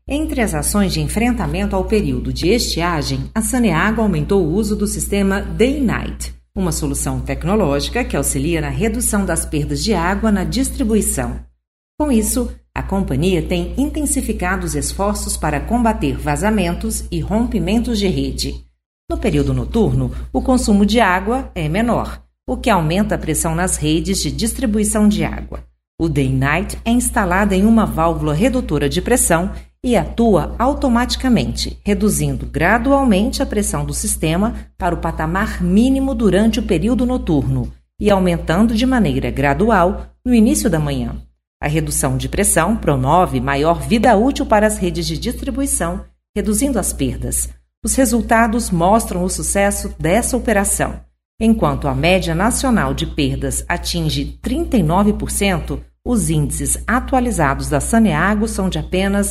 Entre as ações de enfrentamento ao período de estiagem, a Saneago aumentou o uso do sistema Day-Night, uma solução tecnológica que auxilia na redução das perdas de água na distribuição. Com isso, a companhia tem intensificado os esforços para combater vazamentos e rompimentos de rede. No período noturno, o consumo de água é menor, o que aumenta a pressão nas redes de distribuição de água. O Day-Night é instalado em uma válvula redutora de pressão e atua automaticamente, reduzindo gradualmente a pressão do sistema para o patamar mínimo durante o período noturno e aumentando de maneira gradual no início da manhã. A redução de pressão promove maior vida útil para as redes de distribuição, reduzindo as perdas. Os resultados mostram o sucesso dessa operação. Enquanto a média nacional de perdas atinge 39%, os índices atualizados da Saneago são de apenas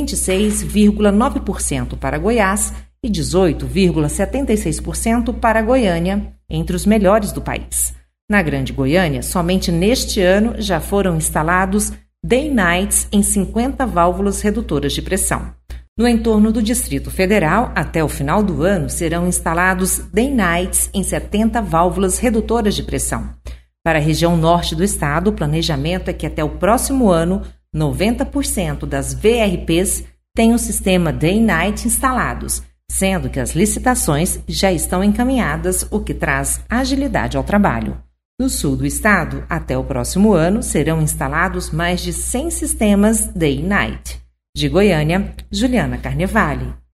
26,9% para Goiás e 18,76% para Goiânia, entre os melhores do país. Na Grande Goiânia, somente neste ano já foram instalados Day-Nights em 50 válvulas redutoras de pressão. No entorno do Distrito Federal, até o final do ano, serão instalados Day-Nights em 70 válvulas redutoras de pressão. Para a região norte do estado, o planejamento é que até o próximo ano, 90% das VRPs têm o sistema Day-Night instalados, sendo que as licitações já estão encaminhadas, o que traz agilidade ao trabalho. No sul do estado, até o próximo ano, serão instalados mais de 100 sistemas Day-Night. De Goiânia, Juliana Carnevale.